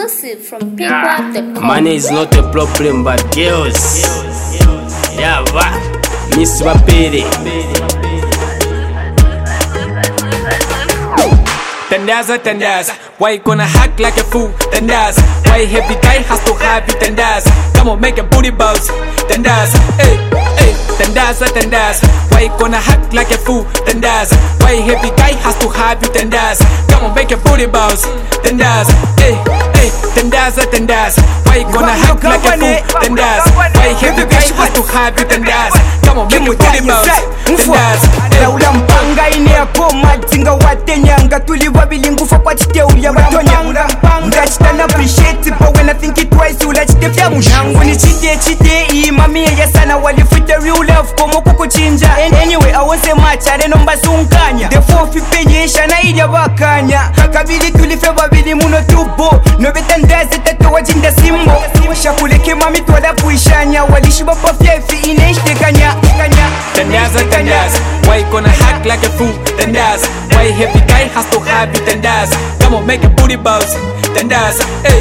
Exclusive from PayPal.com. Money is not a problem, but girls. Yeah, va. Miss Wapere. Tandaza, why you gonna hack like a fool? Tandaza, why heavy guy has to have it? Tandaza, come on, make a booty bounce. Tandaza, hey, Tandaza, why you gonna hack like a fool? Tandaza, why heavy guy has to have it? Tandaza, come on, make a booty bounce. Tandaza, hey, Tandaza, why you gonna hack like a fool? Tandaza, why heavy guy has to have it? Tandaza, come on, make a booty bounce. Tandaza, Laula mpanga ine yako madzinga watenyanga tuli wabili ngufa kwa chiteulya watonyanga Ngachitana appreciate but when I think it twice ula chitefya mushangu ni chite imami ya sana walifuta real love komo kukuchinja Anyway I won't say much areno mbasunkanya The 450 yesha na ilya bakanya Kabili tulife babili muno tubo Nobeta ndaze tatu wajinda simbo Shakuleke mami tuwada puishanya Walishiba pafyefi ineshtekanya Tandaza, why you gonna hack like a fool? Tandaza, why heavy guy has to have it? Tandaza, come on, make a booty bounce. Tandaza, hey,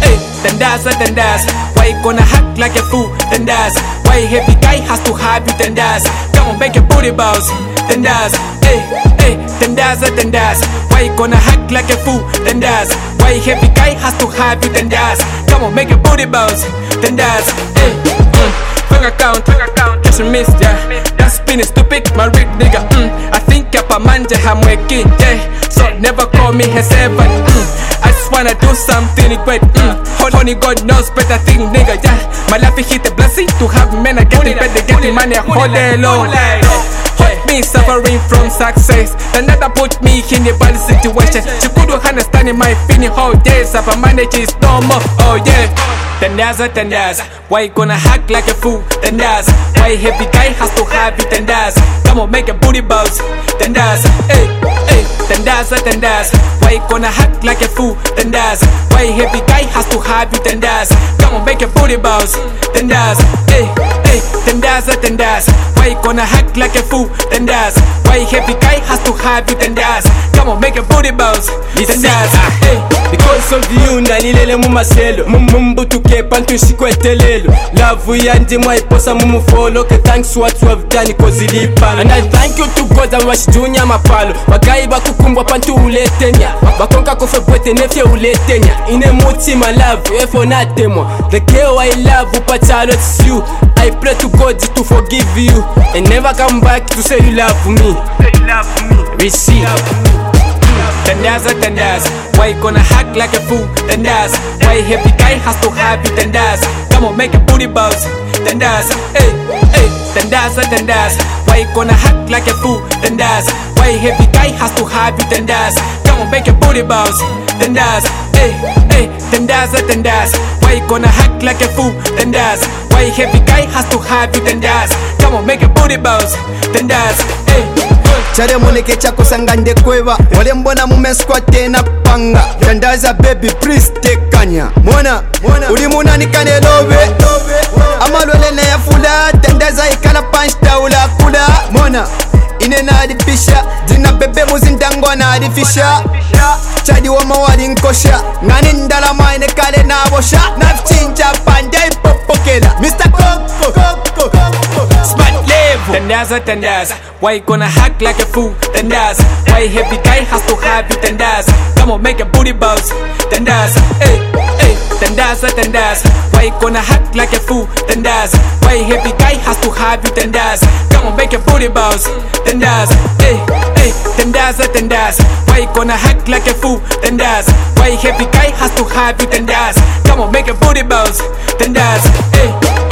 Tandaza, why you gonna hack like a fool? Tandaza, why heavy guy has to have it? Tandaza, come on, make a booty bounce. Tandaza, hey, Tandaza, why you gonna hack like a fool? Tandaza, why heavy guy has to have it? Tandaza, come on, make a booty bounce. Tandaza, hey, bank account, cash and miss, yeah. That's been stupid, my rich nigga. I think up a manja, I'm working, yeah. So never call me her servant. I just wanna do something great. Honey, God knows better thing, nigga, yeah. My life hit the blessing to have men. I get it better, getting money, hold it low. Me suffering from success, another put me in a bad situation. She couldn't understand my feeling, how days of a manage is no more. Oh yeah. Tandaza, why you gonna hack like a fool? Tandaza, why heavy guy has to have it? Tandaza, come on, make a booty bounce. Tandaza, hey, Tandaza, why you gonna hack like a fool? Tandaza, why heavy guy has to have it? Tandaza, come on, make a booty bounce. Tandaza, hey, Tandaza, why you gonna hack like a fool? Tandaza, why heavy guy has to have it? Tandaza, come on, make a booty bounce. Tandaza, hey, because of you nalilele mumaselo mumbutuke pantu shikwetelelo love yandi mwaiposa mumufolo ke thanks what you have done cause ilipa and I thank you to God and washidunya mapalo bagayi bakukumbwa pantu uletenya bakonka kofe bwete nefye uletenya ine mutima love efo natemwa the girl I love upachalo it's you I pray to God to forgive you and never come back to say you love me receive Tandaza, why you gonna hack like a fool? Tandaza, why heavy guy has to have it? Tandaza, come on, make a booty bounce. Tandaza, hey, Tandaza, why you gonna hack like a fool? Tandaza, why heavy guy has to have it? Tandaza, come on, make a booty bounce. Tandaza, hey, Tandaza, why you gonna hack like a fool? Tandaza, why heavy guy has to have it? Tandaza, come on, make a booty bounce. Tandaza, hey. Chare moneke chako sangande kweva wale mbona mumesquate na panga Tandaza baby please tekanya Mona uli muna nikane lobe Amalole na ya fula Tandaza ikana punch taula kula Mona ine na adipisha Zina bebe muzindango na adifisha Chadi wa mawari nkosha Ngani ndala maine kale na abosha Nafchinja pande ipopokela Mr. Coco Smart level Tandaza, why you gonna hack like a fool? Tandaza, why heavy guy has to have it? Tandaza, come on, make a booty bounce. Tandaza, hey, Tandaza, why you gonna hack like a fool? Tandaza, why heavy guy has to have it? Tandaza, come on, make a booty bounce. Tandaza, hey, Tandaza, why you gonna hack like a fool? Tandaza, why heavy guy has to have it? Tandaza, come on, make a booty bounce. Tandaza, hey,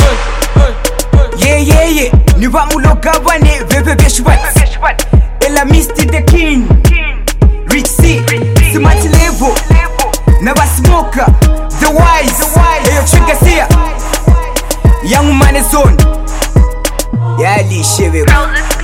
yeah Niba muloga wane bebe beshwat Ella Misty the king Rich C Smart level Never smoker The wise Eyo trigger siya Young man is on Yali shewe